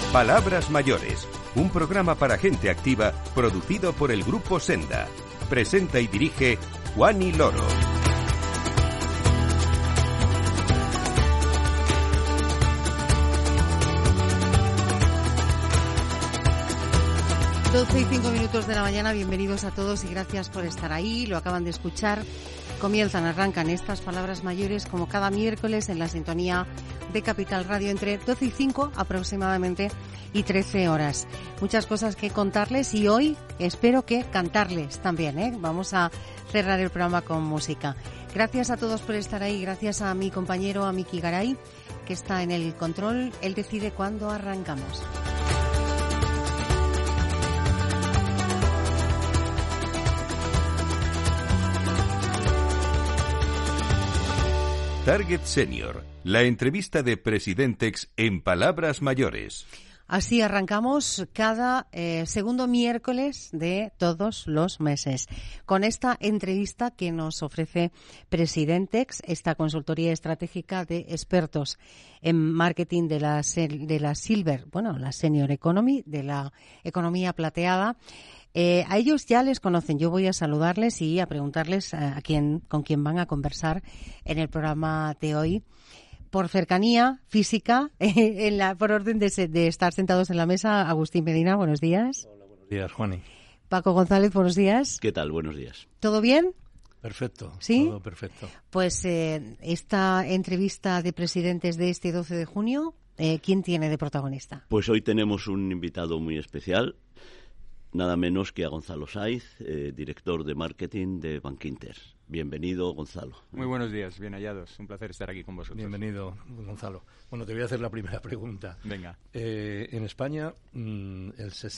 Palabras Mayores, un programa para gente activa producido por el Grupo Senda. Presenta y dirige Juani Loro. Doce y 5 minutos de la mañana, bienvenidos a todos y gracias por estar ahí. Lo acaban de escuchar. Arrancan estas Palabras Mayores como cada miércoles en la sintonía de Capital Radio entre 12 y 5 aproximadamente y 13 horas. Muchas cosas que contarles y hoy espero que cantarles también, ¿eh? Vamos a cerrar el programa con música. Gracias a todos por estar ahí, gracias a mi compañero, a Miki Garay, que está en el control. Él decide cuándo arrancamos. Target Senior, la entrevista de Presidentex en Palabras Mayores. Así arrancamos cada segundo miércoles de todos los meses con esta entrevista que nos ofrece Presidentex, esta consultoría estratégica de expertos en marketing de la Silver, la Senior Economy, de la economía plateada. A ellos ya les conocen. Yo voy a saludarles y a preguntarles con quién van a conversar en el programa de hoy. Por cercanía física, por orden de estar sentados en la mesa, Agustín Medina, buenos días. Hola, buenos días, Juani. Paco González, buenos días. ¿Qué tal? Buenos días. ¿Todo bien? Perfecto, ¿Sí? Todo perfecto. Pues esta entrevista de presidentes de este 12 de junio, ¿quién tiene de protagonista? Pues hoy tenemos un invitado muy especial, nada menos que a Gonzalo Saiz, director de marketing de Bankinter. Bienvenido, Gonzalo. Muy buenos días, bien hallados. Un placer estar aquí con vosotros. Bienvenido, Gonzalo. Bueno, te voy a hacer la primera pregunta. Venga. En España, el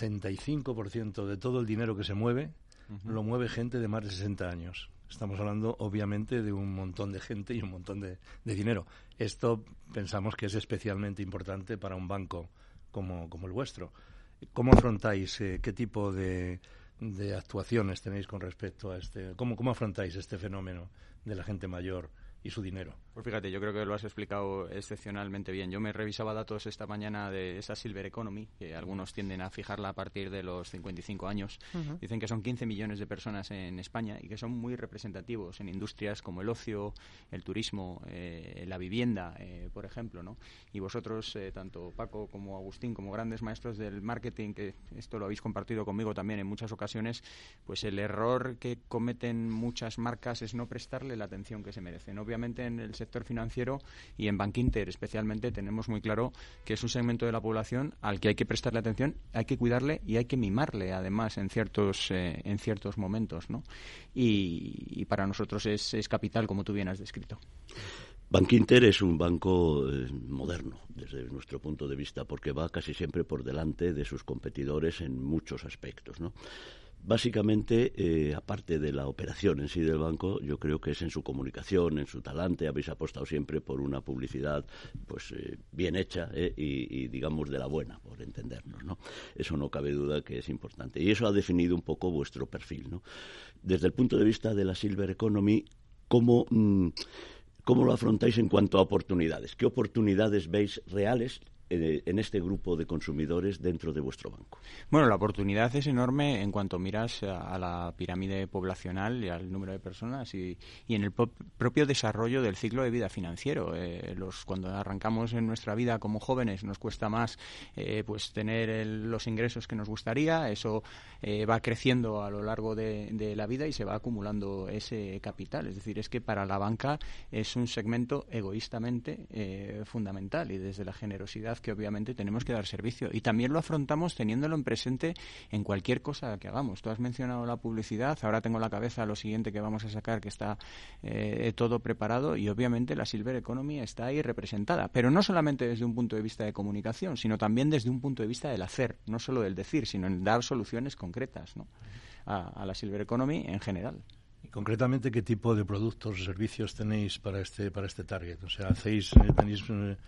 65% de todo el dinero que se mueve, lo mueve gente de más de 60 años. Estamos hablando, obviamente, de un montón de gente y un montón de dinero. Esto pensamos que es especialmente importante para un banco como el vuestro. ¿Cómo afrontáis, qué tipo de actuaciones tenéis con respecto a cómo afrontáis este fenómeno de la gente mayor y su dinero? Pues fíjate, yo creo que lo has explicado excepcionalmente bien. Yo me revisaba datos esta mañana de esa Silver Economy, que algunos tienden a fijarla a partir de los 55 años. Uh-huh. Dicen que son 15 millones de personas en España y que son muy representativos en industrias como el ocio, el turismo, la vivienda, por ejemplo, ¿no? Y vosotros, tanto Paco como Agustín, como grandes maestros del marketing, que esto lo habéis compartido conmigo también en muchas ocasiones, pues el error que cometen muchas marcas es no prestarle la atención que se merecen. Obviamente en el sector financiero y en Bankinter especialmente tenemos muy claro que es un segmento de la población al que hay que prestarle atención, hay que cuidarle y hay que mimarle además en ciertos momentos, ¿no? Y para nosotros es capital, como tú bien has descrito. Bankinter es un banco moderno desde nuestro punto de vista porque va casi siempre por delante de sus competidores en muchos aspectos, ¿no? Básicamente, aparte de la operación en sí del banco, yo creo que es en su comunicación, en su talante. Habéis apostado siempre por una publicidad pues bien hecha y digamos de la buena, por entendernos, ¿no? Eso no cabe duda que es importante. Y eso ha definido un poco vuestro perfil, ¿no? Desde el punto de vista de la Silver Economy, ¿cómo lo afrontáis en cuanto a oportunidades? ¿Qué oportunidades veis reales en este grupo de consumidores dentro de vuestro banco? Bueno, la oportunidad es enorme en cuanto miras a la pirámide poblacional y al número de personas y en el propio desarrollo del ciclo de vida financiero. Cuando arrancamos en nuestra vida como jóvenes nos cuesta más pues tener los ingresos que nos gustaría. Eso va creciendo a lo largo de la vida y se va acumulando ese capital. Es decir, es que para la banca es un segmento egoístamente fundamental y desde la generosidad que obviamente tenemos que dar servicio y también lo afrontamos teniéndolo en presente en cualquier cosa que hagamos. Tú has mencionado la publicidad, ahora tengo en la cabeza lo siguiente que vamos a sacar, que está todo preparado y obviamente la Silver Economy está ahí representada, pero no solamente desde un punto de vista de comunicación, sino también desde un punto de vista del hacer, no solo del decir, sino en dar soluciones concretas, ¿no? a la Silver Economy en general. Y concretamente, ¿qué tipo de productos o servicios tenéis para este target? O sea, tenéis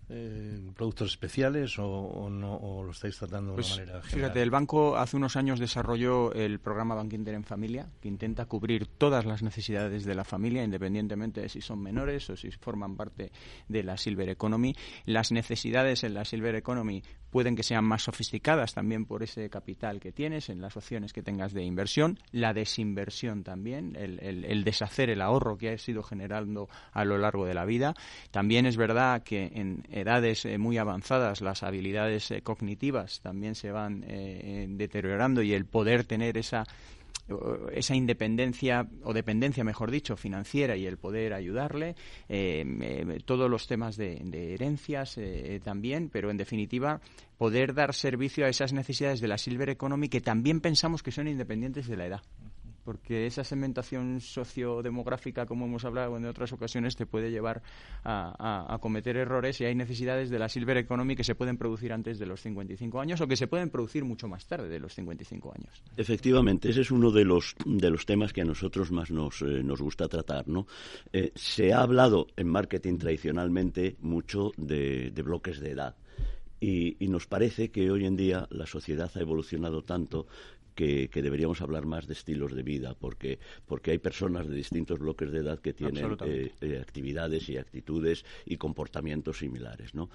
productos especiales o no, o lo estáis tratando de una manera general? Fíjate, el banco hace unos años desarrolló el programa Bankinter en Familia, que intenta cubrir todas las necesidades de la familia, independientemente de si son menores o si forman parte de la Silver Economy. Las necesidades en la Silver Economy pueden que sean más sofisticadas también por ese capital que tienes, en las opciones que tengas de inversión, la desinversión también, el deshacer el ahorro que has ido generando a lo largo de la vida. También es verdad que en edades muy avanzadas las habilidades cognitivas también se van deteriorando, y el poder tener esa independencia, o dependencia mejor dicho, financiera, y el poder ayudarle, todos los temas de herencias también, pero en definitiva poder dar servicio a esas necesidades de la Silver Economy, que también pensamos que son independientes de la edad. Porque esa segmentación sociodemográfica, como hemos hablado en otras ocasiones, te puede llevar a cometer errores, y hay necesidades de la Silver Economy que se pueden producir antes de los 55 años o que se pueden producir mucho más tarde de los 55 años. Efectivamente, ese es uno de los temas que a nosotros más nos gusta tratar, ¿no? Se ha hablado en marketing tradicionalmente mucho de bloques de edad, y nos parece que hoy en día la sociedad ha evolucionado tanto que deberíamos hablar más de estilos de vida, porque hay personas de distintos bloques de edad que tienen actividades y actitudes y comportamientos similares, ¿no?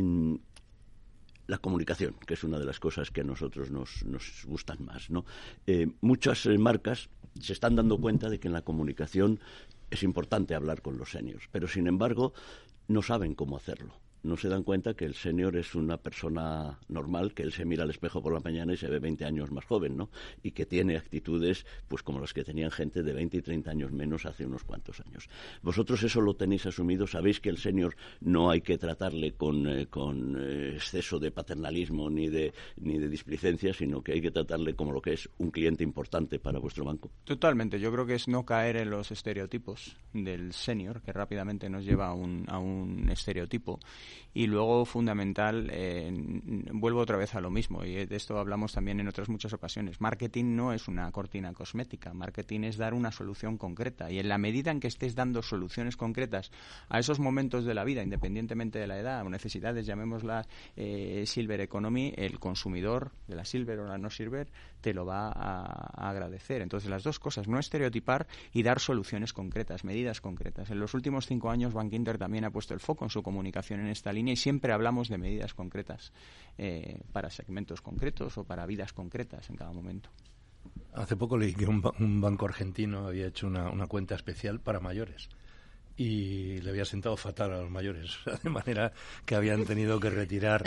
La comunicación, que es una de las cosas que a nosotros nos gustan más, ¿no? Muchas marcas se están dando cuenta de que en la comunicación es importante hablar con los seniors, pero sin embargo no saben cómo hacerlo. No se dan cuenta que el senior es una persona normal, que él se mira al espejo por la mañana y se ve 20 años más joven, ¿no? Y que tiene actitudes pues como las que tenían gente de 20 y 30 años menos hace unos cuantos años. Vosotros eso lo tenéis asumido, sabéis que el senior no hay que tratarle con exceso de paternalismo ni de displicencia, sino que hay que tratarle como lo que es un cliente importante para vuestro banco. Totalmente, yo creo que es no caer en los estereotipos del senior, que rápidamente nos lleva a un estereotipo. Y luego, fundamental, vuelvo otra vez a lo mismo, y de esto hablamos también en otras muchas ocasiones. Marketing no es una cortina cosmética, marketing es dar una solución concreta, y en la medida en que estés dando soluciones concretas a esos momentos de la vida, independientemente de la edad o necesidades, llamémosla Silver Economy, el consumidor de la Silver o la no Silver te lo va a agradecer. Entonces, las dos cosas, no estereotipar y dar soluciones concretas, medidas concretas. En los últimos 5 años, Bankinter también ha puesto el foco en su comunicación en esta línea, y siempre hablamos de medidas concretas para segmentos concretos o para vidas concretas en cada momento. Hace poco leí que un banco argentino había hecho una cuenta especial para mayores, y le había sentado fatal a los mayores, de manera que habían tenido que retirar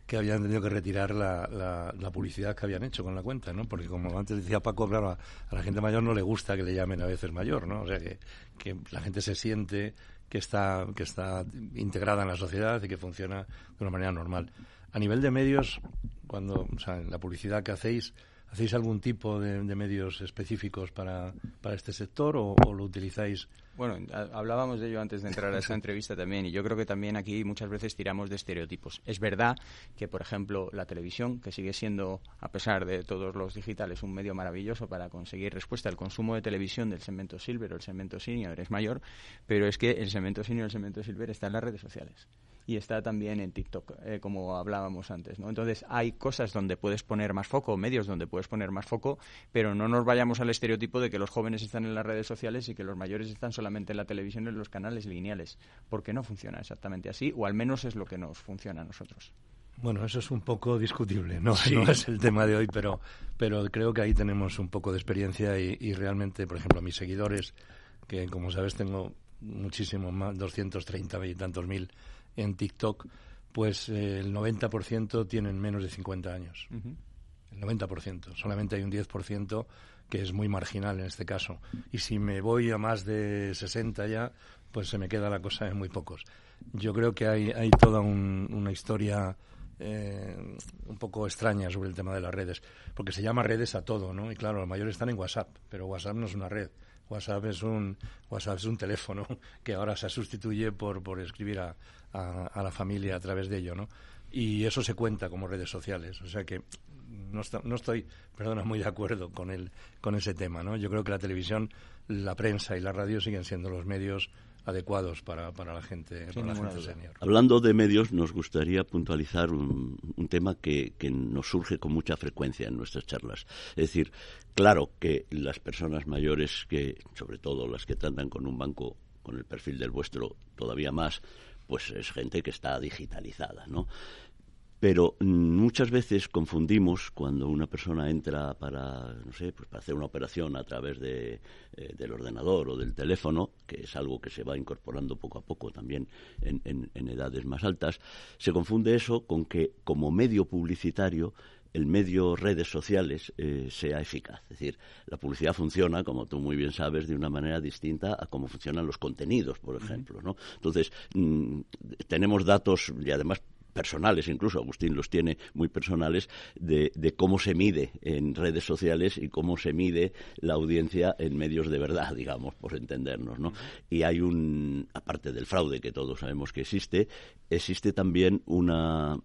la publicidad que habían hecho con la cuenta, ¿no? Porque, como antes decía Paco, claro, a la gente mayor no le gusta que le llamen a veces mayor, ¿no? O sea, que la gente se siente que está integrada en la sociedad y que funciona de una manera normal. A nivel de medios, en la publicidad que ¿hacéis algún tipo de medios específicos para este sector o lo utilizáis? Bueno, hablábamos de ello antes de entrar a esta entrevista también, y yo creo que también aquí muchas veces tiramos de estereotipos. Es verdad que, por ejemplo, la televisión, que sigue siendo, a pesar de todos los digitales, un medio maravilloso para conseguir respuesta al consumo de televisión del segmento Silver o el segmento Senior es mayor, pero es que el segmento Senior y el segmento Silver está en las redes sociales. Y está también en TikTok, como hablábamos antes, ¿no? Entonces, hay cosas donde puedes poner más foco, medios donde puedes poner más foco, pero no nos vayamos al estereotipo de que los jóvenes están en las redes sociales y que los mayores están solamente en la televisión, en los canales lineales, porque no funciona exactamente así, o al menos es lo que nos funciona a nosotros. Bueno, eso es un poco discutible, ¿no? Sí. No es el tema de hoy, pero creo que ahí tenemos un poco de experiencia y realmente, por ejemplo, a mis seguidores, que como sabes tengo muchísimos más, 230 y tantos mil en TikTok, pues el 90% tienen menos de 50 años. Uh-huh. El 90%. Solamente hay un 10% que es muy marginal en este caso. Y si me voy a más de 60 ya, pues se me queda la cosa en muy pocos. Yo creo que hay toda una historia un poco extraña sobre el tema de las redes, porque se llama redes a todo, ¿no? Y claro, los mayores están en WhatsApp, pero WhatsApp no es una red. WhatsApp es un teléfono que ahora se sustituye por escribir a la familia a través de ello, ¿no? Y eso se cuenta como redes sociales. O sea que no estoy muy de acuerdo con ese tema, ¿no? Yo creo que la televisión la prensa y la radio siguen siendo los medios adecuados para la gente, senior. Hablando de medios, nos gustaría puntualizar un tema que nos surge con mucha frecuencia en nuestras charlas. Es decir, claro que las personas mayores, que sobre todo las que tratan con un banco con el perfil del vuestro todavía más, pues es gente que está digitalizada, ¿no? Pero muchas veces confundimos cuando una persona entra para hacer una operación a través del ordenador o del teléfono, que es algo que se va incorporando poco a poco también en edades más altas, se confunde eso con que como medio publicitario el medio redes sociales sea eficaz. Es decir, la publicidad funciona, como tú muy bien sabes, de una manera distinta a cómo funcionan los contenidos, por ejemplo, ¿no? Entonces, tenemos datos y además personales, incluso Agustín los tiene muy personales, de cómo se mide en redes sociales y cómo se mide la audiencia en medios de verdad, digamos, por entendernos, ¿no? Y hay aparte del fraude que todos sabemos que existe también una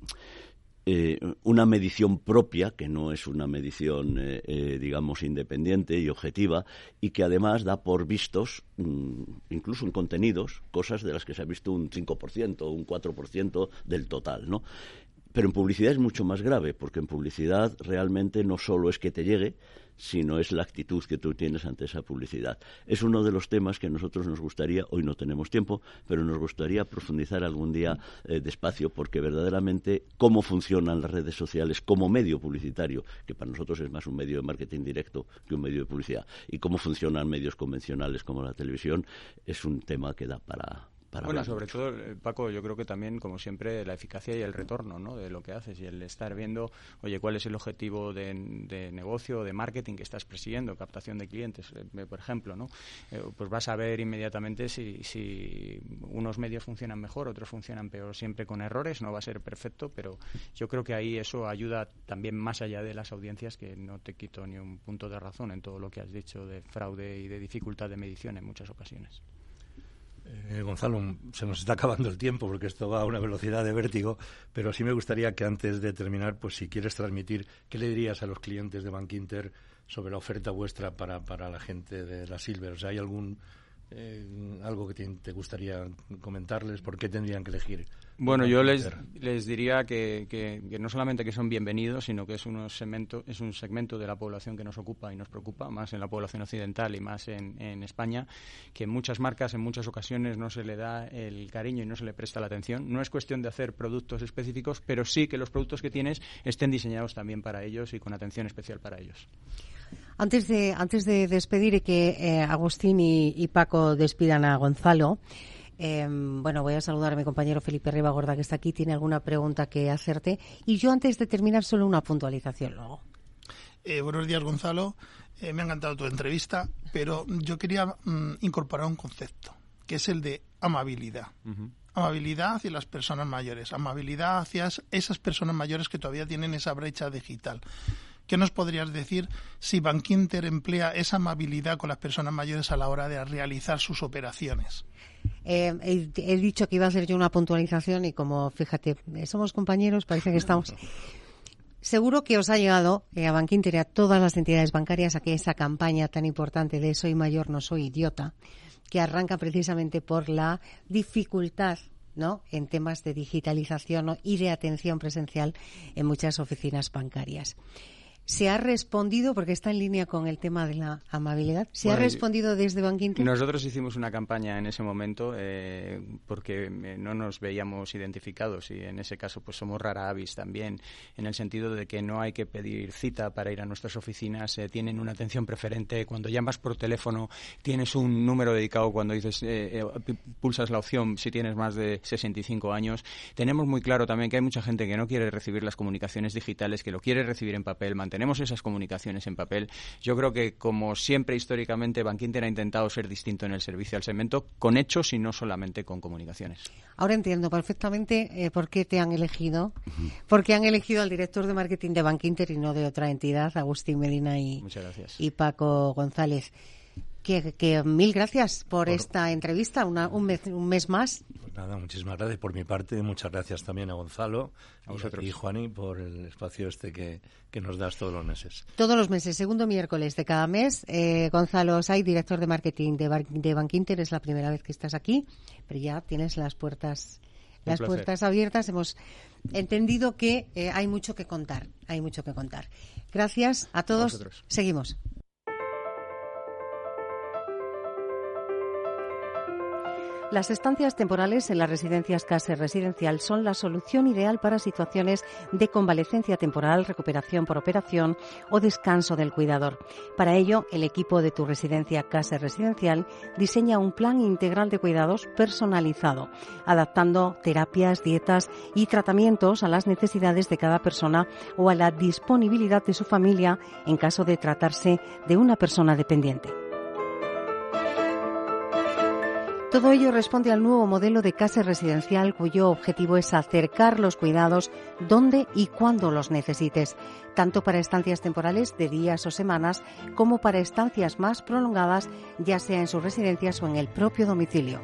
medición propia, que no es una medición, digamos, independiente y objetiva, y que además da por vistos, incluso en contenidos, cosas de las que se ha visto un 5% o un 4% del total, ¿no? Pero en publicidad es mucho más grave, porque en publicidad realmente no solo es que te llegue, sino es la actitud que tú tienes ante esa publicidad. Es uno de los temas que a nosotros nos gustaría, hoy no tenemos tiempo, pero nos gustaría profundizar algún día despacio, porque verdaderamente cómo funcionan las redes sociales como medio publicitario, que para nosotros es más un medio de marketing directo que un medio de publicidad, y cómo funcionan medios convencionales como la televisión, es un tema que da para sobre todo, Paco, yo creo que también, como siempre, la eficacia y el retorno, ¿no?, de lo que haces, y el estar viendo, oye, cuál es el objetivo de negocio, de marketing que estás persiguiendo, captación de clientes, por ejemplo, ¿no? Pues vas a ver inmediatamente si unos medios funcionan mejor, otros funcionan peor, siempre con errores, no va a ser perfecto, pero yo creo que ahí eso ayuda también más allá de las audiencias, que no te quito ni un punto de razón en todo lo que has dicho de fraude y de dificultad de medición en muchas ocasiones. Gonzalo, se nos está acabando el tiempo porque esto va a una velocidad de vértigo, pero sí me gustaría que antes de terminar, pues si quieres transmitir, ¿qué le dirías a los clientes de Bankinter sobre la oferta vuestra para la gente de la Silver? O sea, ¿hay algo que te gustaría comentarles? ¿Por qué tendrían que elegir? Bueno, yo les diría que no solamente que son bienvenidos, sino que es un segmento de la población que nos ocupa y nos preocupa, más en la población occidental y más en España, que en muchas marcas, en muchas ocasiones, no se le da el cariño y no se le presta la atención. No es cuestión de hacer productos específicos, pero sí que los productos que tienes estén diseñados también para ellos y con atención especial para ellos. Antes de despedir y que Agustín y Paco despidan a Gonzalo, voy a saludar a mi compañero Felipe Ribagorda, que está aquí, tiene alguna pregunta que hacerte. Y yo, antes de terminar, solo una puntualización luego. Buenos días, Gonzalo. Me ha encantado tu entrevista, pero yo quería incorporar un concepto, que es el de amabilidad. Uh-huh. Amabilidad hacia las personas mayores, amabilidad hacia esas personas mayores que todavía tienen esa brecha digital. ¿Qué nos podrías decir si Bankinter emplea esa amabilidad con las personas mayores a la hora de realizar sus operaciones? He dicho que iba a hacer yo una puntualización y como, fíjate, somos compañeros, parece que estamos... Seguro que os ha llegado a Bankinter y a todas las entidades bancarias aquí esa campaña tan importante de soy mayor, no soy idiota, que arranca precisamente por la dificultad, ¿no?, en temas de digitalización, ¿no?, y de atención presencial en muchas oficinas bancarias. ¿Se ha respondido, porque está en línea con el tema de la amabilidad, ha respondido desde Bankinter? Nosotros hicimos una campaña en ese momento porque no nos veíamos identificados, y en ese caso pues somos rara avis también, en el sentido de que no hay que pedir cita para ir a nuestras oficinas, tienen una atención preferente. Cuando llamas por teléfono tienes un número dedicado, cuando dices pulsas la opción si tienes más de 65 años. Tenemos muy claro también que hay mucha gente que no quiere recibir las comunicaciones digitales, que lo quiere recibir en papel. Tenemos esas comunicaciones en papel. Yo creo que, como siempre históricamente, Bankinter ha intentado ser distinto en el servicio al segmento, con hechos y no solamente con comunicaciones. Ahora entiendo perfectamente por qué te han elegido, porque han elegido al director de marketing de Bankinter y no de otra entidad, Agustín Medina y Paco González. Que mil gracias por esta entrevista, un mes más. Nada, muchísimas gracias por mi parte. Muchas gracias también a Gonzalo y Juani por el espacio que nos das todos los meses. Todos los meses, segundo miércoles de cada mes. Gonzalo Say, director de marketing de Bankinter, es la primera vez que estás aquí, pero ya tienes las puertas abiertas. Hemos entendido que hay mucho que contar. Gracias a todos. Seguimos. Las estancias temporales en las residencias Caser Residencial son la solución ideal para situaciones de convalecencia temporal, recuperación por operación o descanso del cuidador. Para ello, el equipo de tu residencia Caser Residencial diseña un plan integral de cuidados personalizado, adaptando terapias, dietas y tratamientos a las necesidades de cada persona o a la disponibilidad de su familia en caso de tratarse de una persona dependiente. Todo ello responde al nuevo modelo de Caser Residencial, cuyo objetivo es acercar los cuidados donde y cuando los necesites, tanto para estancias temporales de días o semanas como para estancias más prolongadas, ya sea en sus residencias o en el propio domicilio.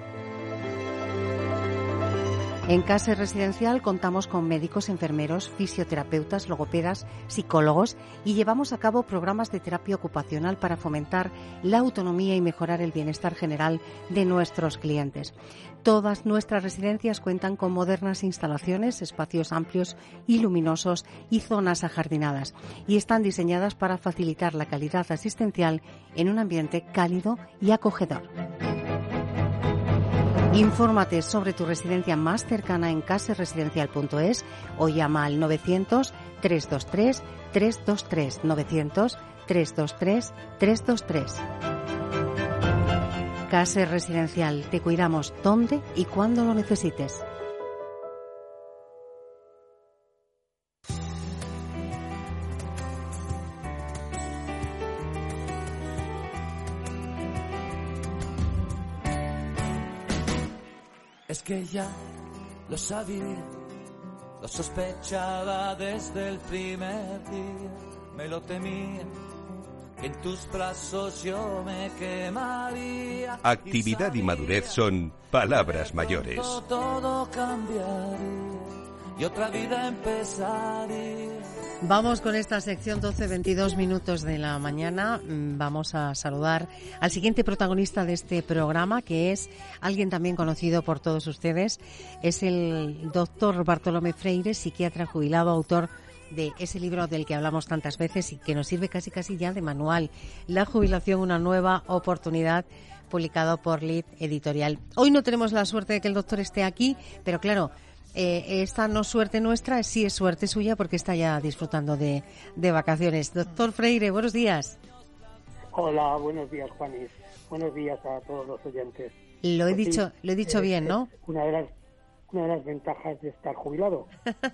En Caser Residencial contamos con médicos, enfermeros, fisioterapeutas, logopedas, psicólogos y llevamos a cabo programas de terapia ocupacional para fomentar la autonomía y mejorar el bienestar general de nuestros clientes. Todas nuestras residencias cuentan con modernas instalaciones, espacios amplios y luminosos y zonas ajardinadas, y están diseñadas para facilitar la calidad asistencial en un ambiente cálido y acogedor. Infórmate sobre tu residencia más cercana en caserresidencial.es o llama al 900-323-323. 900-323-323. Caser Residencial, te cuidamos donde y cuando lo necesites. Es que ya lo sabía, lo sospechaba desde el primer día, me lo temía, que en tus brazos yo me quemaría. Actividad y madurez son palabras mayores. Todo cambiaría y otra vida empezaría. Vamos con esta sección, 12:22 minutos de la mañana. Vamos a saludar al siguiente protagonista de este programa, que es alguien también conocido por todos ustedes. Es el doctor Bartolomé Freire, psiquiatra jubilado, autor de ese libro del que hablamos tantas veces y que nos sirve casi ya de manual, La jubilación, una nueva oportunidad, publicado por Lid Editorial. Hoy no tenemos la suerte de que el doctor esté aquí, pero claro, esta no es suerte nuestra, sí es suerte suya porque está ya disfrutando de vacaciones. Doctor Freire, buenos días. Hola, buenos días, Juanis. Buenos días a todos los oyentes. Lo he dicho bien, ¿no? Una de las ventajas de estar jubilado.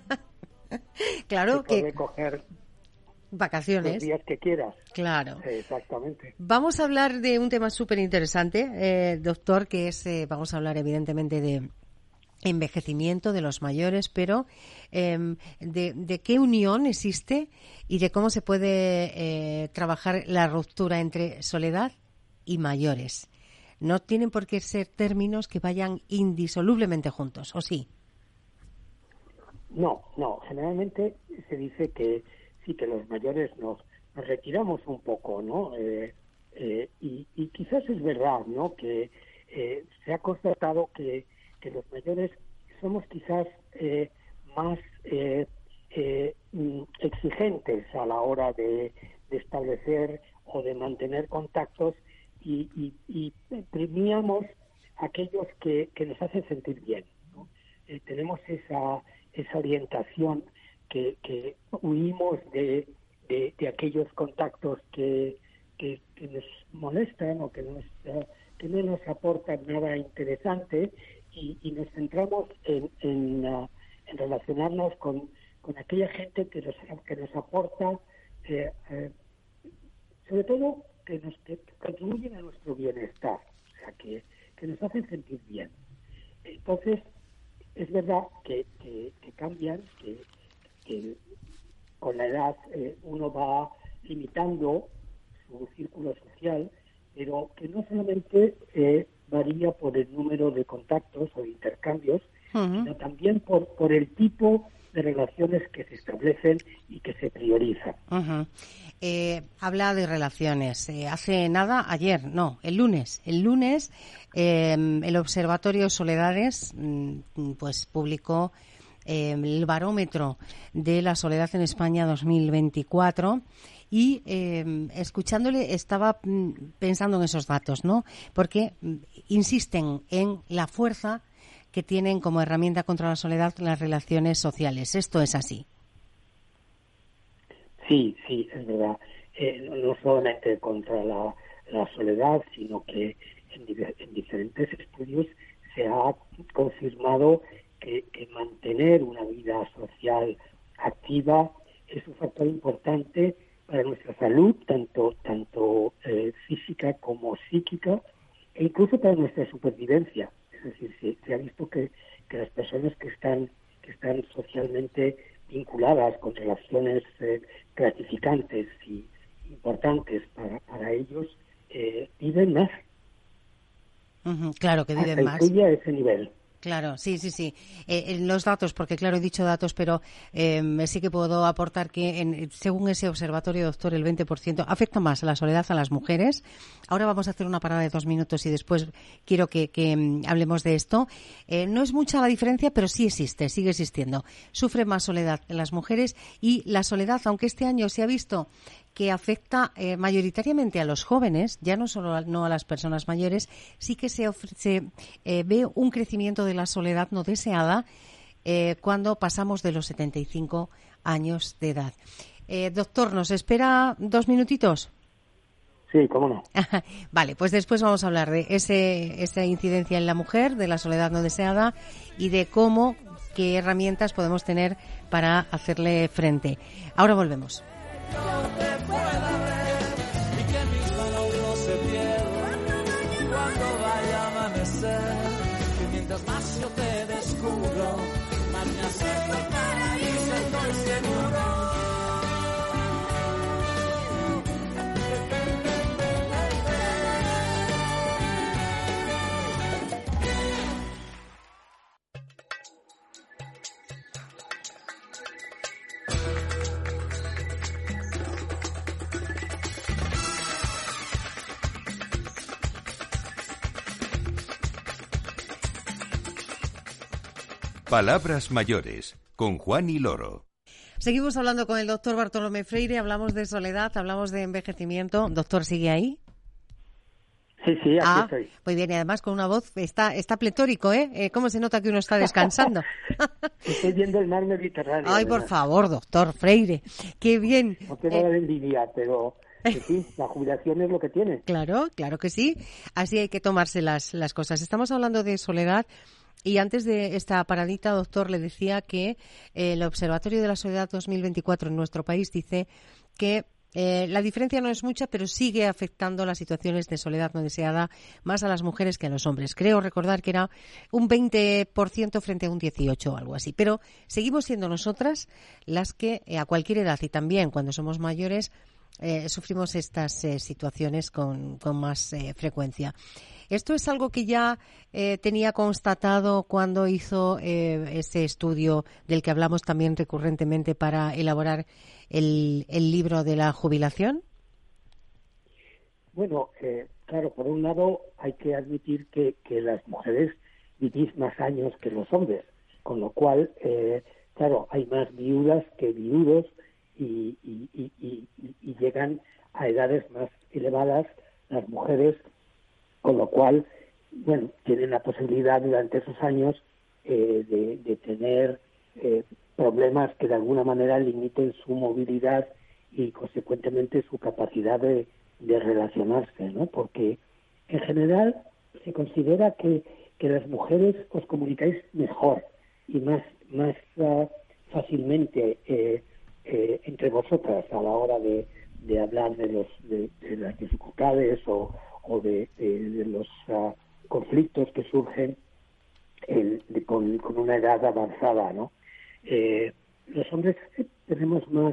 Claro que puede coger vacaciones los días que quieras. Claro. Exactamente. Vamos a hablar de un tema súper interesante, doctor, que es, vamos a hablar evidentemente de envejecimiento de los mayores, pero de qué unión existe y de cómo se puede trabajar la ruptura entre soledad y mayores. No tienen por qué ser términos que vayan indisolublemente juntos, ¿o sí? No. Generalmente se dice que sí, que los mayores nos retiramos un poco, ¿no? Y quizás es verdad, ¿no? Que se ha constatado que los mayores somos quizás más exigentes a la hora de establecer o de mantener contactos y premiamos aquellos que nos hacen sentir bien, ¿no? Tenemos esa orientación que huimos de aquellos contactos que nos molestan o que no nos aportan nada interesante y nos centramos en relacionarnos con aquella gente que nos aporta, sobre todo que contribuyen a nuestro bienestar, o sea, que nos hacen sentir bien. Entonces, es verdad que cambian, que con la edad uno va limitando su círculo social, pero que no solamente varía por el número de contactos o de intercambios, sino también por el tipo de relaciones que se establecen y que se priorizan. Habla de relaciones. Hace nada, el lunes, el Observatorio Soledades pues publicó el barómetro de la soledad en España 2024 y escuchándole estaba pensando en esos datos, ¿no? Porque insisten en la fuerza que tienen como herramienta contra la soledad las relaciones sociales. ¿Esto es así? Sí, es verdad. No solamente contra la soledad, sino que en diferentes estudios se ha confirmado que mantener una vida social activa es un factor importante para nuestra salud, tanto física como psíquica, e incluso para nuestra supervivencia. Es decir, se ha visto que las personas que están socialmente vinculadas con relaciones gratificantes y importantes para ellos viven más. Claro que viven más. Incluye a ese nivel. Claro, sí. Los datos, porque claro, he dicho datos, pero sí que puedo aportar que según ese observatorio, doctor, el 20% afecta más a la soledad a las mujeres. Ahora vamos a hacer una parada de 2 minutos y después quiero que hablemos de esto. No es mucha la diferencia, pero sí existe, sigue existiendo. Sufre más soledad en las mujeres y la soledad, aunque este año se ha visto que afecta mayoritariamente a los jóvenes, ya no solo no a las personas mayores, sí que se ve un crecimiento de la soledad no deseada cuando pasamos de los 75 años de edad. Doctor, ¿nos espera 2 minutitos? Sí, cómo no. Vale, pues después vamos a hablar de esa incidencia en la mujer, de la soledad no deseada y de qué herramientas podemos tener para hacerle frente. Ahora volvemos. Te pueda ver y que mis manos no se pierdan cuando vaya a amanecer, que mientras más yo te descubro, más me acerco al paraíso, estoy seguro. Palabras mayores, con Juan y Loro. Seguimos hablando con el doctor Bartolomé Freire, hablamos de soledad, hablamos de envejecimiento. Doctor, ¿sigue ahí? Sí, aquí estoy. Muy bien, y además con una voz, está pletórico, ¿eh? ¿Cómo se nota que uno está descansando? Estoy viendo el mar Mediterráneo. Ay, además. Por favor, doctor Freire, qué bien. No tengo nada de envidia, pero sí, la jubilación es lo que tiene. Claro que sí. Así hay que tomarse las cosas. Estamos hablando de soledad. Y antes de esta paradita, doctor, le decía que el Observatorio de la Soledad 2024 en nuestro país dice que la diferencia no es mucha, pero sigue afectando las situaciones de soledad no deseada más a las mujeres que a los hombres. Creo recordar que era un 20% frente a un 18% o algo así. Pero seguimos siendo nosotras las que a cualquier edad y también cuando somos mayores sufrimos estas situaciones con más frecuencia. Esto es algo que ya tenía constatado cuando hizo ese estudio del que hablamos también recurrentemente para elaborar el libro de la jubilación. Bueno, claro, por un lado hay que admitir que las mujeres vivís más años que los hombres, con lo cual, claro, hay más viudas que viudos y llegan a edades más elevadas las mujeres, con lo cual, bueno, tienen la posibilidad durante esos años de tener problemas que de alguna manera limiten su movilidad y consecuentemente su capacidad de relacionarse, ¿no? Porque en general se considera que las mujeres os comunicáis mejor y más fácilmente entre vosotras a la hora de hablar de las dificultades o de los conflictos que surgen con una edad avanzada, ¿no? Los hombres tenemos más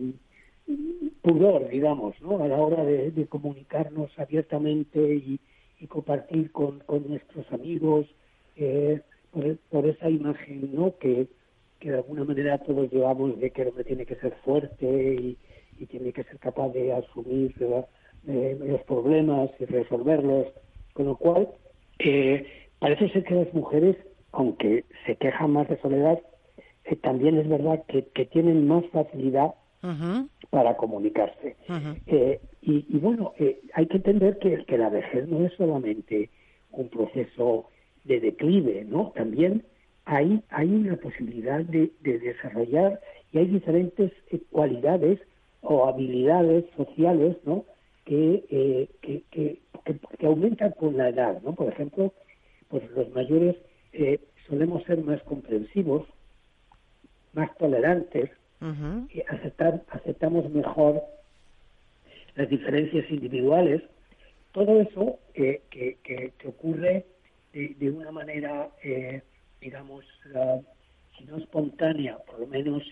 pudor, digamos, ¿no? A la hora de comunicarnos abiertamente compartir con nuestros amigos, por esa imagen, ¿no?, que de alguna manera todos llevamos, de que el hombre tiene que ser fuerte y tiene que ser capaz de asumir los problemas y resolverlos, con lo cual parece ser que las mujeres, aunque se quejan más de soledad, también es verdad que tienen más facilidad para comunicarse. Y bueno, hay que entender que la vejez no es solamente un proceso de declive, ¿no? También hay una posibilidad de desarrollar, y hay diferentes cualidades o habilidades sociales, ¿no?, que aumentan con la edad, ¿no? Por ejemplo, pues los mayores solemos ser más comprensivos, más tolerantes, aceptamos mejor las diferencias individuales. Todo eso que ocurre de una manera, digamos, si no espontánea, por lo menos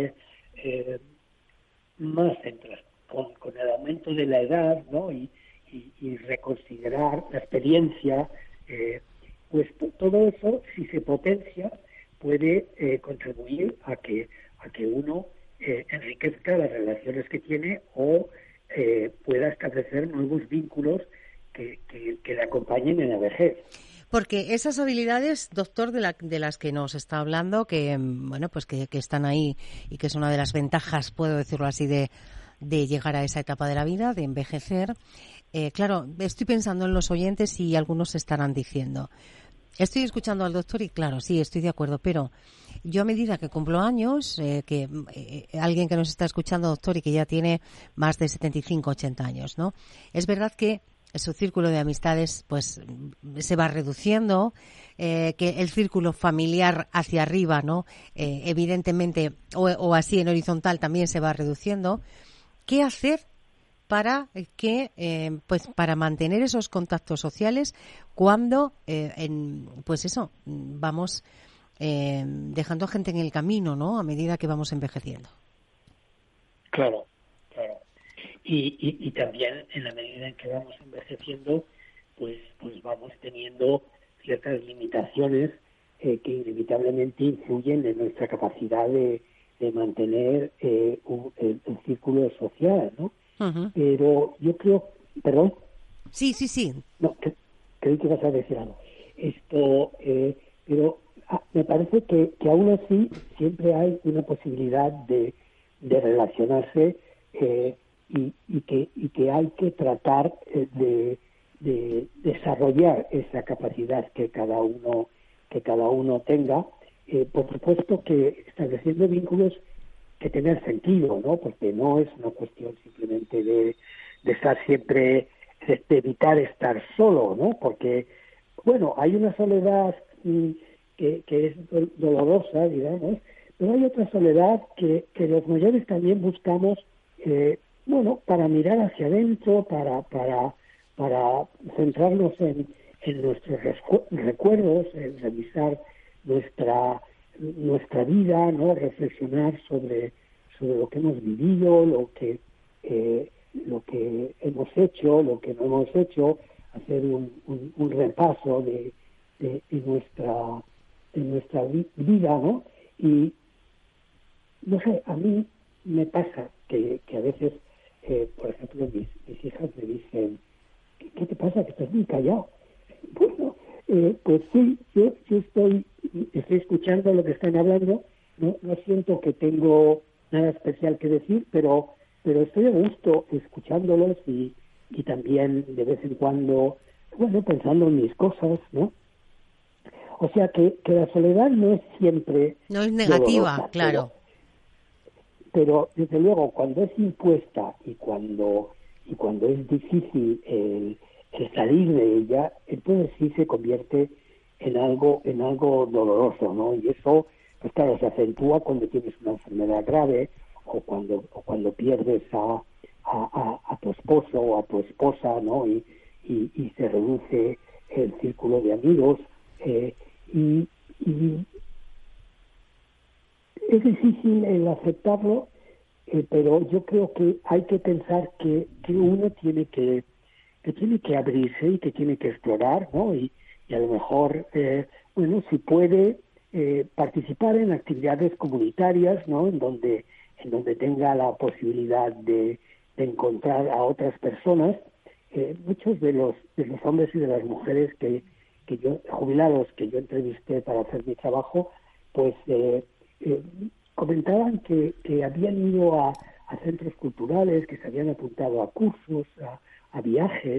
más con el aumento de la edad, ¿no?, y reconsiderar la experiencia, pues todo eso, si se potencia, puede contribuir a que uno enriquezca las relaciones que tiene o pueda establecer nuevos vínculos que le acompañen en la vejez. Porque esas habilidades, doctor, de las que nos está hablando, que bueno, pues que están ahí y que es una de las ventajas, puedo decirlo así, de llegar a esa etapa de la vida, de envejecer. Claro, estoy pensando en los oyentes y algunos estarán diciendo, estoy escuchando al doctor y claro, sí, estoy de acuerdo, pero yo a medida que cumplo años, alguien que nos está escuchando, doctor, y que ya tiene más de 75, 80 años, ¿no? Es verdad que su círculo de amistades pues se va reduciendo, que el círculo familiar hacia arriba, ¿no? Evidentemente, o así en horizontal también se va reduciendo. ¿Qué hacer para pues para mantener esos contactos sociales cuando pues eso, vamos dejando gente en el camino, ¿no?, a medida que vamos envejeciendo? Claro. Y también en la medida en que vamos envejeciendo, pues vamos teniendo ciertas limitaciones que inevitablemente influyen en nuestra capacidad de mantener el círculo social, ¿no? Pero yo creo... ¿Perdón? Sí. No, creí que ibas a decir algo. Pero me parece que aún así siempre hay una posibilidad de relacionarse y que hay que tratar de desarrollar esa capacidad que cada uno tenga. Por supuesto que estableciendo vínculos que tengan sentido, ¿no? Porque no es una cuestión simplemente de estar siempre, de evitar estar solo, ¿no? Porque, bueno, hay una soledad que es dolorosa, digamos, pero hay otra soledad que los mayores también buscamos, para mirar hacia adentro, para centrarnos en nuestros recuerdos, en revisar nuestra vida, ¿no? Reflexionar sobre lo que hemos vivido, lo que hemos hecho, lo que no hemos hecho, hacer un repaso de nuestra vida, ¿no? Y no sé, a mí me pasa que a veces, por ejemplo, mis hijas me dicen, ¿qué te pasa? Que estás muy callado. Bueno, pues sí, yo estoy escuchando lo que están hablando, no siento que tengo nada especial que decir, pero estoy a gusto escuchándolos y también de vez en cuando, pensando en mis cosas, ¿no? O sea que la soledad no es siempre... No es negativa, dolorosa, claro. Pero desde luego, cuando es impuesta y cuando es difícil el salir de ella, entonces sí se convierte en algo doloroso, ¿no? Y eso, pues claro, se acentúa cuando tienes una enfermedad grave o cuando pierdes a tu esposo o a tu esposa, ¿no? Y se reduce el círculo de amigos y es difícil el aceptarlo, pero yo creo que hay que pensar que uno tiene que tiene que abrirse y que tiene que explorar, ¿no? Y a lo mejor, si puede participar en actividades comunitarias, ¿no? En donde tenga la posibilidad de encontrar a otras personas. Muchos de los hombres y de las mujeres jubilados que yo entrevisté para hacer mi trabajo, pues comentaban que habían ido a centros culturales, que se habían apuntado a cursos, a viajes,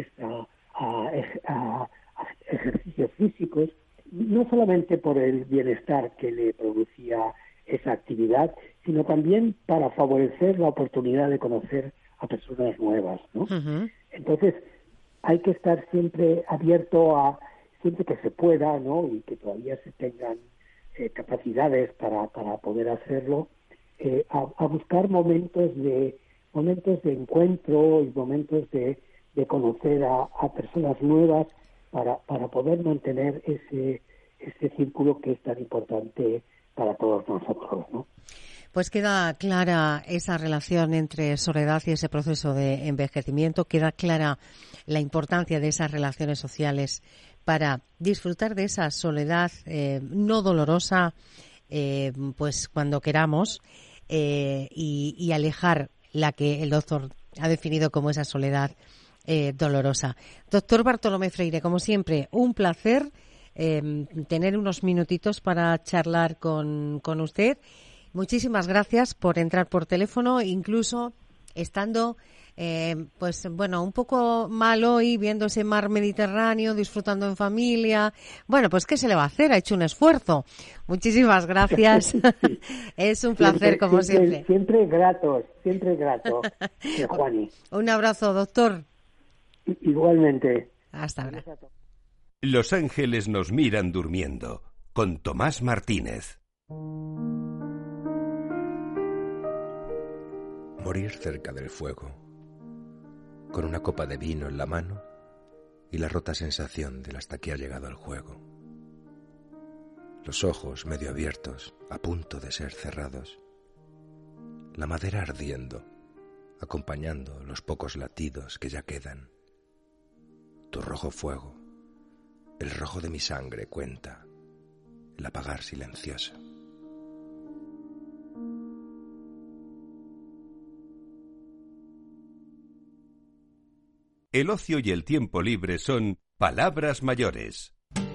a ejercicios físicos, no solamente por el bienestar que le producía esa actividad, sino también para favorecer la oportunidad de conocer a personas nuevas, ¿no? Uh-huh. Entonces, hay que estar siempre abierto siempre que se pueda, ¿no? Y que todavía se tengan capacidades para poder hacerlo, a buscar momentos de encuentro y momentos de conocer a personas nuevas para poder mantener ese círculo que es tan importante para todos nosotros, ¿no? Pues queda clara esa relación entre soledad y ese proceso de envejecimiento, queda clara la importancia de esas relaciones sociales para disfrutar de esa soledad no dolorosa, pues cuando queramos, y alejar la que el doctor ha definido como esa soledad dolorosa. Doctor Bartolomé Freire, como siempre, un placer tener unos minutitos para charlar con usted. Muchísimas gracias por entrar por teléfono, incluso estando un poco mal hoy, viendo ese mar Mediterráneo, disfrutando en familia. Bueno, pues ¿qué se le va a hacer? Ha hecho un esfuerzo. Muchísimas gracias. Es un placer, como siempre. Siempre grato, Juani. Un abrazo, doctor. Igualmente. Hasta ahora. Los ángeles nos miran durmiendo, con Tomás Martínez. Morir cerca del fuego, con una copa de vino en la mano y la rota sensación del hasta que ha llegado el juego. Los ojos medio abiertos, a punto de ser cerrados. La madera ardiendo, acompañando los pocos latidos que ya quedan. Tu rojo fuego, el rojo de mi sangre cuenta, el apagar silencioso. El ocio y el tiempo libre son palabras mayores.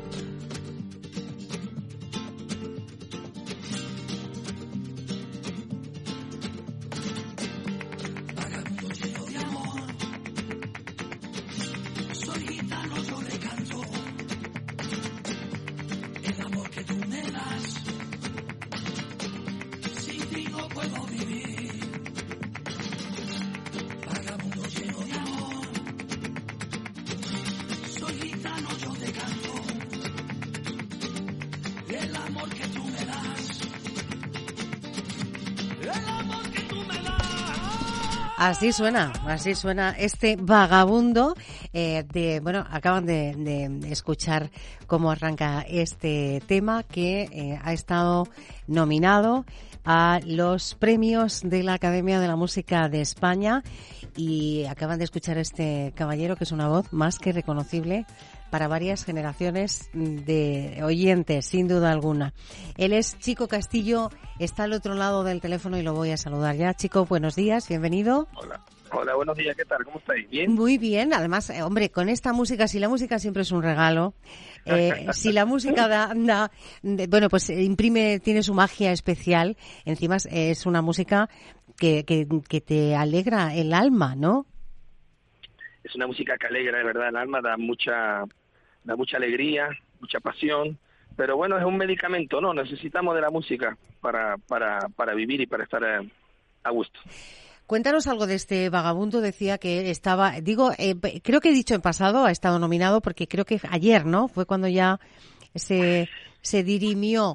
Así suena este vagabundo acaban de escuchar cómo arranca este tema que ha estado nominado a los premios de la Academia de la Música de España, y acaban de escuchar este caballero que es una voz más que reconocible para varias generaciones de oyentes, sin duda alguna. Él es Chico Castillo, está al otro lado del teléfono y lo voy a saludar ya. Chico, buenos días, bienvenido. Hola, buenos días, ¿qué tal? ¿Cómo estáis? ¿Bien? Muy bien, además, hombre, con esta música, si la música siempre es un regalo, si la música pues tiene su magia especial, encima es una música que te alegra el alma, ¿no? Es una música que alegra, de verdad, el alma, da mucha alegría, mucha pasión, pero bueno, es un medicamento, ¿no? Necesitamos de la música para vivir y para estar a gusto. Cuéntanos algo de este vagabundo. Decía que estaba, creo que he dicho en pasado, ha estado nominado, porque creo que ayer, ¿no? Fue cuando ya se dirimieron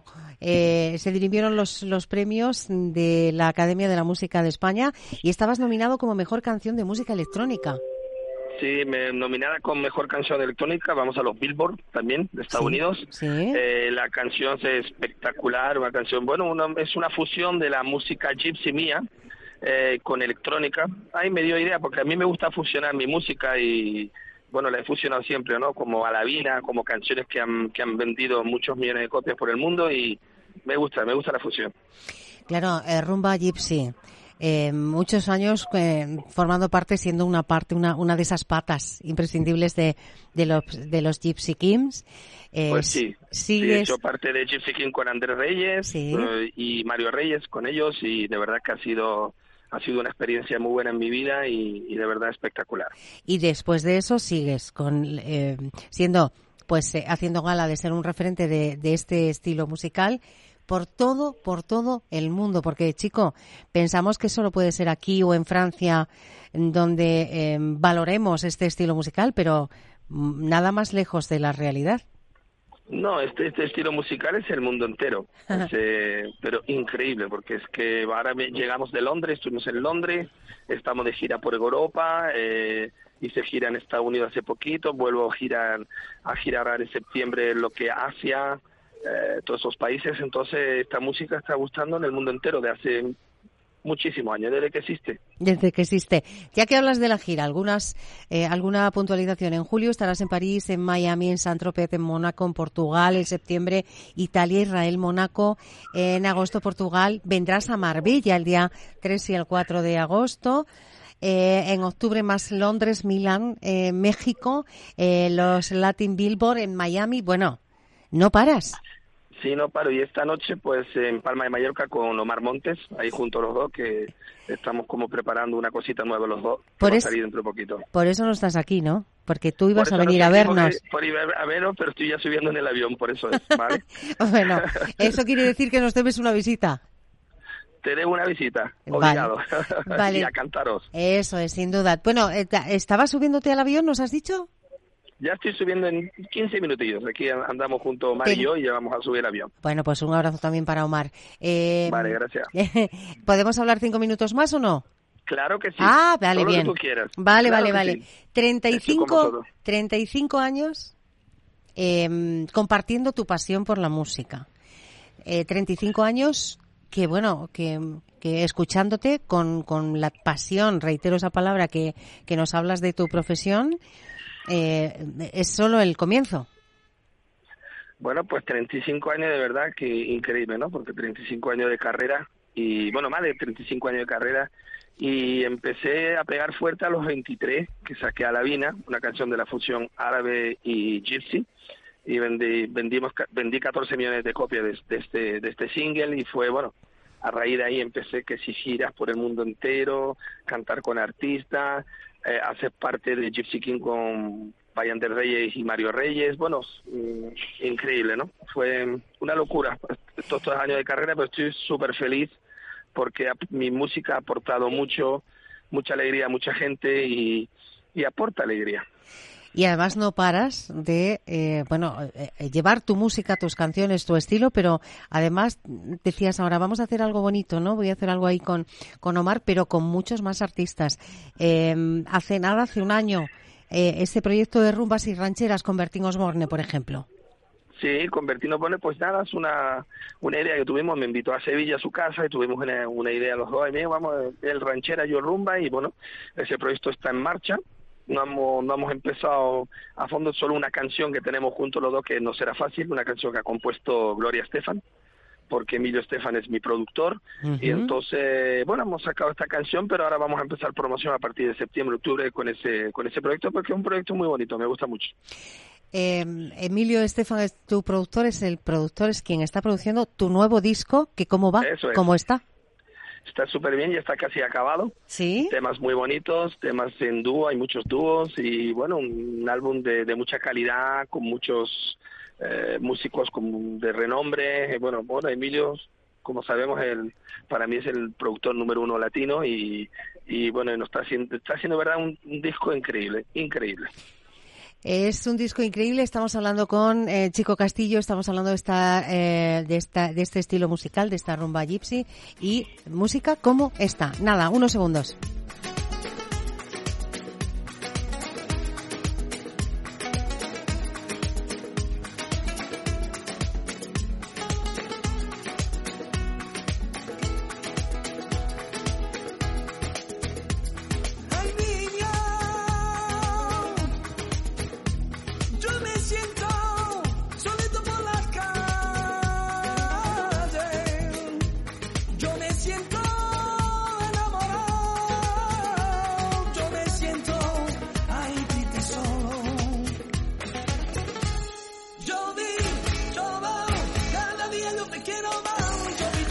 los premios de la Academia de la Música de España, y estabas nominado como mejor canción de música electrónica. Sí, nominada con mejor canción electrónica. Vamos a los Billboard también de Estados Unidos. Sí. La canción es espectacular, una canción, es una fusión de la música gypsy mía con electrónica. Ahí me dio idea, porque a mí me gusta fusionar mi música y bueno, la he fusionado siempre, ¿no? Como Alavina, como canciones que han vendido muchos millones de copias por el mundo y me gusta la fusión. Claro, Rumba Gypsy. Muchos años formando parte, siendo una de esas patas imprescindibles de los Gypsy Kings. Pues sí, he hecho parte de Gypsy King con Andrés Reyes, ¿sí? Y Mario Reyes con ellos, y de verdad que ha sido una experiencia muy buena en mi vida y de verdad espectacular. Y después de eso sigues siendo, pues, haciendo gala de ser un referente de este estilo musical por todo el mundo, porque, chico, pensamos que solo puede ser aquí o en Francia donde valoremos este estilo musical, pero nada más lejos de la realidad. No, este estilo musical es el mundo entero, pero increíble, porque es que ahora llegamos de Londres, estuvimos en Londres, estamos de gira por Europa, hice gira en Estados Unidos hace poquito, vuelvo a girar en septiembre lo que Asia, todos esos países. Entonces esta música está gustando en el mundo entero de hace muchísimos años, desde que existe. Desde que existe. Ya que hablas de la gira, alguna puntualización. En julio estarás en París, en Miami, en Saint-Tropez, en Mónaco, en Portugal, en septiembre Italia, Israel, Mónaco, en agosto Portugal, vendrás a Marbella el día 3 y el 4 de agosto. En octubre más Londres, Milán, México, los Latin Billboard en Miami. Bueno, no paras. Sí, no paro. Y esta noche, pues, en Palma de Mallorca con Omar Montes, ahí junto a los dos, que estamos como preparando una cosita nueva los dos, que va a salir dentro de poquito. Por eso no estás aquí, ¿no? Porque tú ibas a venir a vernos. Por ir a veros, pero estoy ya subiendo en el avión, por eso es, ¿vale? Bueno, eso quiere decir que nos debes una visita. Te debo una visita, obligado. Vale. Y a cantaros. Eso es, sin duda. Bueno, ¿estabas subiendo al avión, nos has dicho? Ya estoy subiendo en 15 minutillos. Aquí andamos junto Omar y yo y ya vamos a subir el avión. Bueno, pues un abrazo también para Omar. Vale, gracias. ¿Podemos hablar 5 minutos más o no? Claro que sí. Ah, vale, todo bien. Lo que tú quieras. Vale, claro vale. Sí. 35 años compartiendo tu pasión por la música. 35 años que, bueno, que escuchándote con la pasión, reitero esa palabra, que nos hablas de tu profesión, es solo el comienzo. Bueno, pues 35 años de verdad que increíble, ¿no? Porque 35 años de carrera y, bueno, más de 35 años de carrera, y empecé a pegar fuerte a los 23, que saqué Alavina, una canción de la fusión árabe y gypsy, y vendí 14 millones de copias de este single, y fue, bueno, a raíz de ahí empecé que si giras por el mundo entero, cantar con artistas, hacer parte de Gypsy King con Andrés Reyes y Mario Reyes. Bueno, increíble, ¿no? Fue una locura estos 3 años de carrera, pero estoy súper feliz porque mi música ha aportado mucha alegría a mucha gente y aporta alegría. Y además no paras de llevar tu música, tus canciones, tu estilo, pero además decías ahora vamos a hacer algo bonito, ¿no? Voy a hacer algo ahí con Omar, pero con muchos más artistas. Hace un año, ese proyecto de rumbas y rancheras con Bertín Osborne, por ejemplo. Sí, con Bertín Osborne, pues nada, es una idea que tuvimos. Me invitó a Sevilla a su casa y tuvimos una idea los dos. Y me dijo, vamos, él ranchera, yo rumba, y bueno, ese proyecto está en marcha. No hemos empezado a fondo, solo una canción que tenemos juntos los dos, que no será fácil, una canción que ha compuesto Gloria Estefan, porque Emilio Estefan es mi productor. Uh-huh. Y entonces, bueno, hemos sacado esta canción, pero ahora vamos a empezar promoción a partir de septiembre, octubre con ese proyecto, porque es un proyecto muy bonito, me gusta mucho. Emilio Estefan es tu productor, es quien está produciendo tu nuevo disco, que ¿cómo va? ¿Cómo está? Está súper bien, ya está casi acabado. Sí. Temas muy bonitos, temas en dúo, hay muchos dúos y bueno, un álbum de mucha calidad, con muchos músicos de renombre. Bueno, Emilio, como sabemos, para mí es el productor número 1 latino y bueno, está haciendo verdad un disco increíble. Es un disco increíble. Estamos hablando con Chico Castillo, estamos hablando de este estilo musical, de esta rumba gypsy y música como esta. Nada, unos segundos.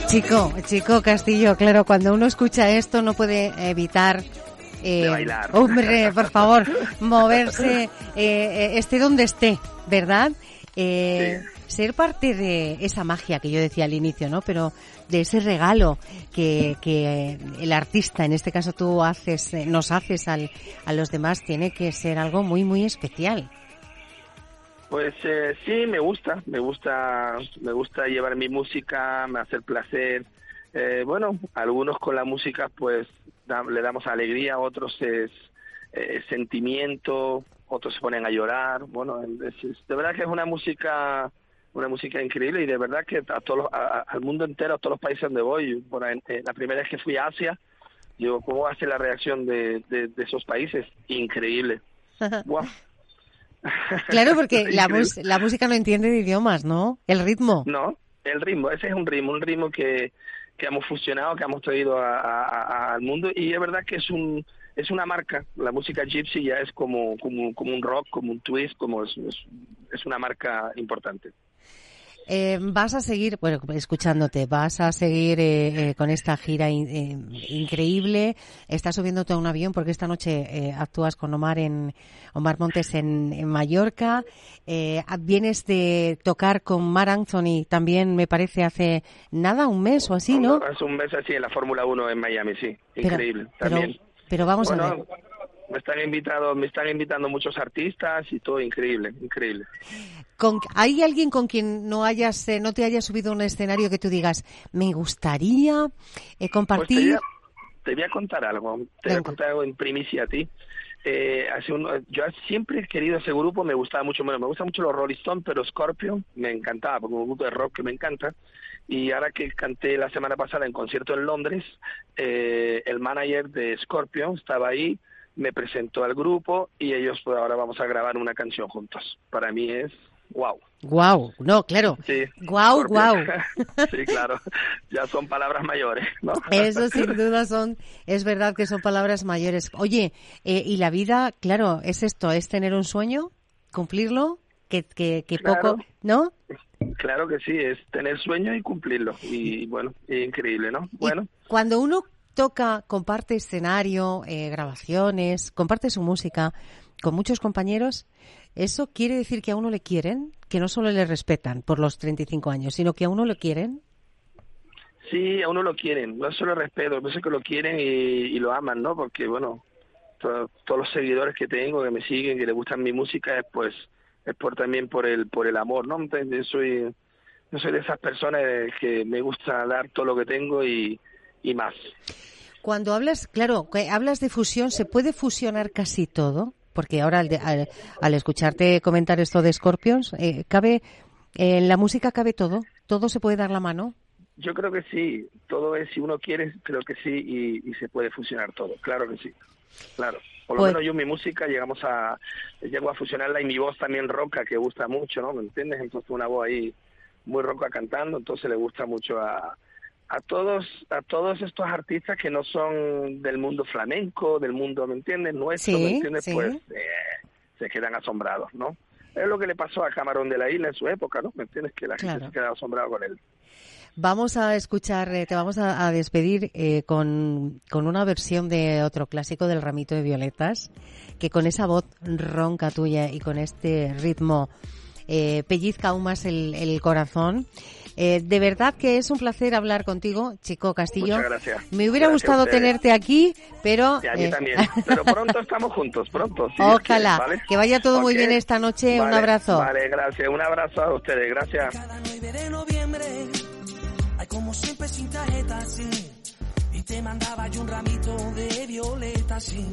Chico Castillo, claro, cuando uno escucha esto no puede evitar de bailar. Hombre, por favor, moverse, esté donde esté, ¿verdad? Sí. Ser parte de esa magia que yo decía al inicio, ¿no? Pero de ese regalo que el artista, en este caso tú nos haces a los demás, tiene que ser algo muy, muy especial. Pues sí, me gusta llevar mi música, me hace el placer. Bueno, algunos con la música pues le damos alegría, otros es sentimiento, otros se ponen a llorar. Bueno, de verdad que es una música increíble y de verdad que al mundo entero, a todos los países donde voy. La primera vez que fui a Asia, digo, ¿cómo va a ser la reacción de esos países? Increíble. Wow. Claro, porque la música no entiende de idiomas, ¿no? El ritmo. No, el ritmo, ese es un ritmo que hemos fusionado, que hemos traído al mundo, y es verdad que es una marca. La música gypsy ya es como un rock, como un twist, es una marca importante. Vas a seguir, bueno, escuchándote, vas a seguir con esta gira increíble. Estás subiéndote a un avión porque esta noche actúas con Omar Montes en Mallorca. Vienes de tocar con Marc Anthony también, me parece, hace nada, un mes o así, ¿no? Hace un mes así en la Fórmula 1 en Miami, sí. Increíble. También. Pero vamos a ver. Me están invitando muchos artistas y todo increíble. ¿Hay alguien con quien no te hayas subido a un escenario que tú digas, me gustaría compartir? Pues te voy a contar algo. Te voy a contar algo en primicia a ti. Yo siempre he querido ese grupo, me gustaba mucho, me gustan mucho los Rolling Stones, pero Scorpion me encantaba, porque es un grupo de rock que me encanta. Y ahora que canté la semana pasada en concierto en Londres, el manager de Scorpion estaba ahí, me presentó al grupo y ellos pues ahora vamos a grabar una canción juntos. Para mí es wow. Wow, no, claro. Sí. Wow. Sí, claro. Ya son palabras mayores, ¿no? Eso sin duda es verdad que son palabras mayores. Oye, y la vida, claro, es esto, es tener un sueño, cumplirlo, que claro. Poco, ¿no? Claro que sí, es tener sueño y cumplirlo. Y bueno, increíble, ¿no? Bueno. Cuando uno toca, comparte escenario, grabaciones, comparte su música con muchos compañeros, ¿eso quiere decir que a uno le quieren? Que no solo le respetan por los 35 años, sino que a uno le quieren. Sí, a uno lo quieren, no solo respeto, pienso que lo quieren y lo aman, ¿no? Porque, bueno, todos los seguidores que tengo, que me siguen, que les gustan mi música, es también por el amor, ¿no? Entonces, yo soy de esas personas que me gusta dar todo lo que tengo y más. Cuando hablas de fusión, ¿se puede fusionar casi todo? Porque ahora al escucharte comentar esto de Scorpions, en la música cabe todo se puede dar la mano. Yo creo que sí, todo es, si uno quiere, creo que sí, y se puede fusionar todo, claro que sí, claro. Por lo menos yo mi música llego a fusionarla, y mi voz también roca, que gusta mucho, ¿no? ¿Me entiendes? Entonces una voz ahí muy roca cantando, entonces le gusta mucho a todos estos artistas que no son del mundo flamenco, del mundo, ¿me entiendes? Nuestro, sí, ¿me entiendes? Sí. Pues se quedan asombrados, ¿no? Es lo que le pasó a Camarón de la Isla en su época, ¿no? ¿Me entiendes? Que la gente se queda asombrada con él. Vamos a escuchar, te vamos a despedir con una versión de otro clásico del Ramito de Violetas, que con esa voz ronca tuya y con este ritmo pellizca aún más el corazón. De verdad que es un placer hablar contigo, Chico Castillo. Muchas gracias. Me hubiera gustado tenerte aquí, pero... Sí, a mí también. Pero pronto estamos juntos, pronto. Si ojalá. ¿vale? Que vaya todo muy bien esta noche. Vale, un abrazo. Vale, gracias. Un abrazo a ustedes. Gracias. Cada 9 de noviembre, hay como siempre sin tarjeta, sí. Y te mandaba yo un ramito de violetas, sí.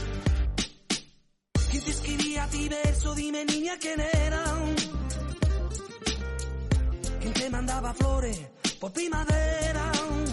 ¿Quién te escribía a ti verso? Dime, niña, ¿quién era? ¿Quién te mandaba flores por primavera?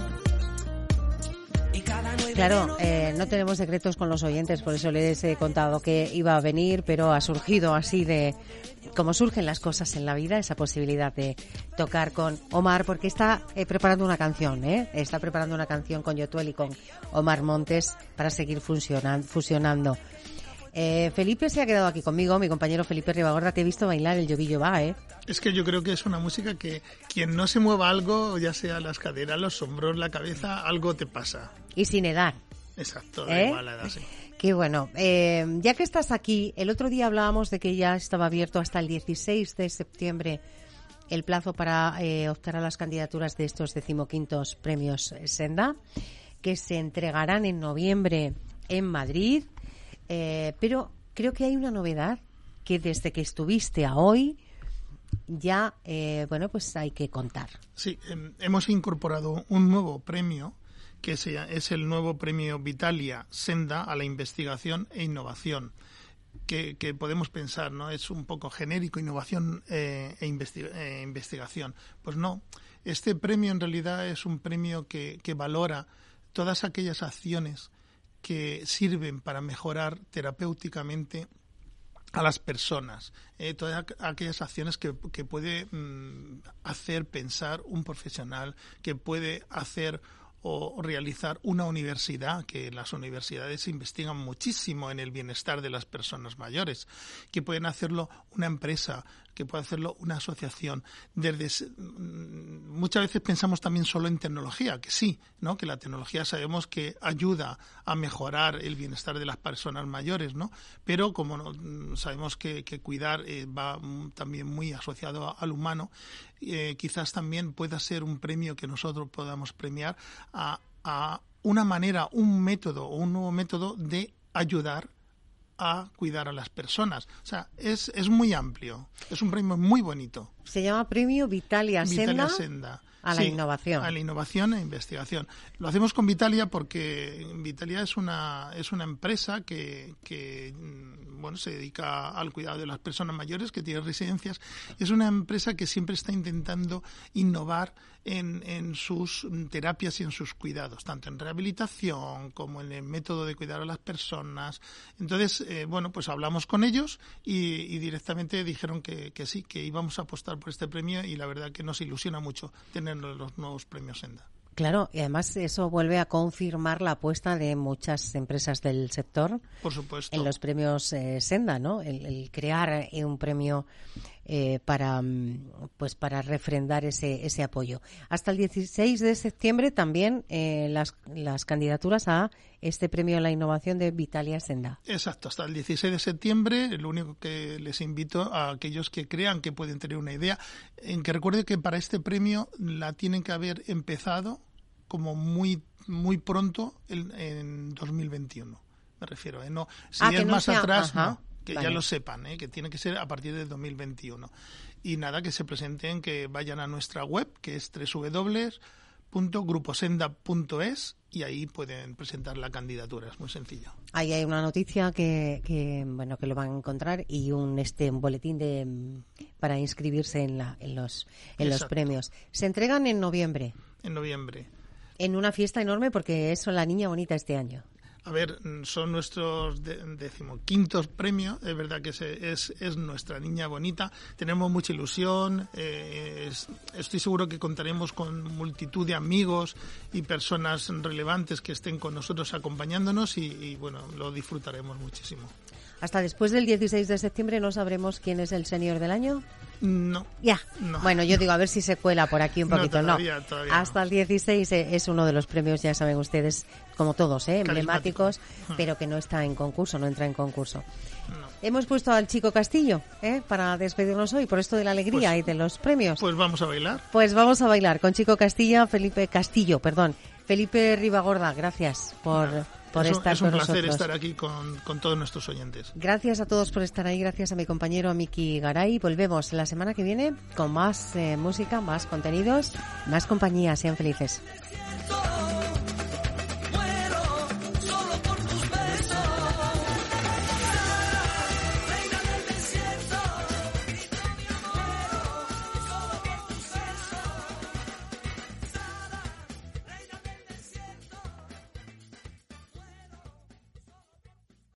Y cada 9 Claro, no tenemos secretos con los oyentes, por eso les he contado que iba a venir, pero ha surgido así de como surgen las cosas en la vida, esa posibilidad de tocar con Omar, porque está preparando una canción, está preparando una canción con Yotuel y con Omar Montes para seguir fusionando. Felipe se ha quedado aquí conmigo, mi compañero Felipe Ribagorda. Te he visto bailar el Yobillo Va, ¿eh? Es que yo creo que es una música que quien no se mueva algo, ya sea las caderas, los hombros, la cabeza, algo te pasa. Y sin edad. Exacto, da igual la edad, sí. Qué bueno. Ya que estás aquí, el otro día hablábamos de que ya estaba abierto hasta el 16 de septiembre el plazo para optar a las candidaturas de estos 15º premios Senda, que se entregarán en noviembre en Madrid. Pero creo que hay una novedad que desde que estuviste a hoy ya, pues hay que contar. Sí, hemos incorporado un nuevo premio que es el nuevo premio Vitalia Senda a la investigación e innovación, que podemos pensar, ¿no? Es un poco genérico, innovación e investigación. Pues no, este premio en realidad es un premio que valora todas aquellas acciones que sirven para mejorar terapéuticamente a las personas, todas aquellas acciones que puede hacer pensar un profesional, que puede hacer o realizar una universidad, que las universidades investigan muchísimo en el bienestar de las personas mayores, que pueden hacerlo una empresa, que puede hacerlo una asociación. Muchas veces pensamos también solo en tecnología, que sí, ¿no? Que la tecnología sabemos que ayuda a mejorar el bienestar de las personas mayores, ¿no? Pero como sabemos que cuidar va también muy asociado al humano, quizás también pueda ser un premio que nosotros podamos premiar a una manera, un método o un nuevo método de ayudar a cuidar a las personas. O sea, es muy amplio. Es un premio muy bonito. Se llama Premio Vitalia Senda a la innovación. A la innovación e investigación. Lo hacemos con Vitalia porque Vitalia es una empresa que se dedica al cuidado de las personas mayores que tienen residencias. Es una empresa que siempre está intentando innovar en sus terapias y en sus cuidados, tanto en rehabilitación como en el método de cuidar a las personas. Entonces, pues hablamos con ellos y directamente dijeron que sí, que íbamos a apostar por este premio, y la verdad que nos ilusiona mucho tener los nuevos premios Senda. Claro, y además eso vuelve a confirmar la apuesta de muchas empresas del sector. Por supuesto. En los premios Senda, ¿no? El crear un premio para refrendar ese apoyo. Hasta el 16 de septiembre también las candidaturas a este premio a la innovación de Vitalia Senda. Exacto, hasta el 16 de septiembre. Lo único que les invito a aquellos que crean que pueden tener una idea, en que recuerde que para este premio la tienen que haber empezado como muy muy pronto en 2021. Me refiero, no, si es más atrás, ajá, no, que vale. Ya lo sepan, que tiene que ser a partir de 2021. Y nada, que se presenten, que vayan a nuestra web, que es www.gruposenda.es, y ahí pueden presentar la candidatura, es muy sencillo. Ahí hay una noticia que lo van a encontrar, y un boletín para inscribirse en los premios. Se entregan en noviembre. En noviembre. En una fiesta enorme, porque es la niña bonita este año. A ver, son nuestros 15º premios, es verdad que es nuestra niña bonita, tenemos mucha ilusión, estoy seguro que contaremos con multitud de amigos y personas relevantes que estén con nosotros acompañándonos y lo disfrutaremos muchísimo. ¿Hasta después del 16 de septiembre no sabremos quién es el senior del año? No. Ya. No. Bueno, yo digo, a ver si se cuela por aquí un poquito. Todavía Hasta el 16 es uno de los premios, ya saben ustedes, como todos, emblemáticos, pero que no está en concurso, no entra en concurso. No. Hemos puesto al Chico Castillo para despedirnos hoy, por esto de la alegría y de los premios. Pues vamos a bailar. Pues vamos a bailar con Chico Castillo, Felipe Ribagorda, gracias por estar con nosotros. Es un placer estar aquí con todos nuestros oyentes. Gracias a todos por estar ahí, gracias a mi compañero Miki Garay. Volvemos la semana que viene con más música, más contenidos, más compañía. Sean felices.